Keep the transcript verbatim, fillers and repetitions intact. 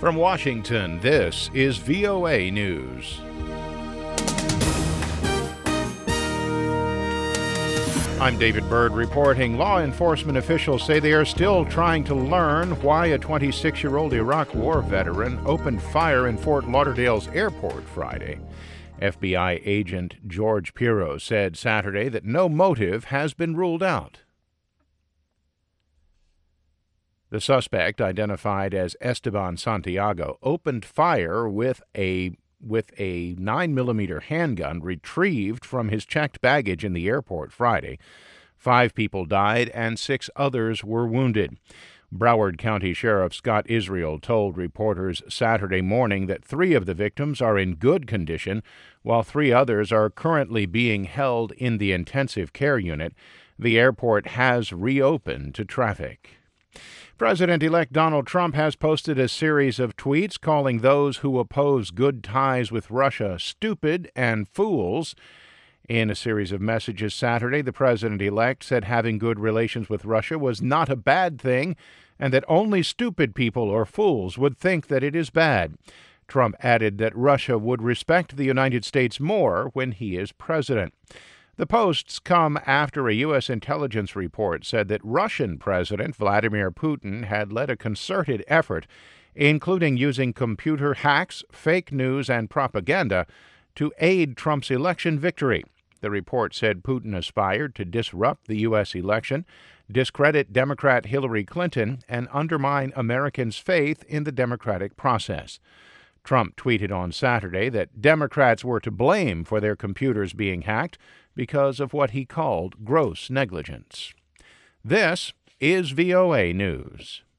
From Washington, this is V O A News. I'm David Byrd reporting. Law enforcement officials say they are still trying to learn why a twenty-six-year-old Iraq War veteran opened fire in Fort Lauderdale's airport Friday. F B I agent George Pirro said Saturday that no motive has been ruled out. The suspect, identified as Esteban Santiago, opened fire with a with a nine millimeter handgun retrieved from his checked baggage in the airport Friday. Five people died and six others were wounded. Broward County Sheriff Scott Israel told reporters Saturday morning that three of the victims are in good condition, while three others are currently being held in the intensive care unit. The airport has reopened to traffic. President-elect Donald Trump has posted a series of tweets calling those who oppose good ties with Russia stupid and fools. In a series of messages Saturday, the president-elect said having good relations with Russia was not a bad thing and that only stupid people or fools would think that it is bad. Trump added that Russia would respect the United States more when he is president. The posts come after a U S intelligence report said that Russian President Vladimir Putin had led a concerted effort, including using computer hacks, fake news, and propaganda to aid Trump's election victory. The report said Putin aspired to disrupt the U S election, discredit Democrat Hillary Clinton, and undermine Americans' faith in the democratic process. Trump tweeted on Saturday that Democrats were to blame for their computers being hacked because of what he called gross negligence. This is V O A News.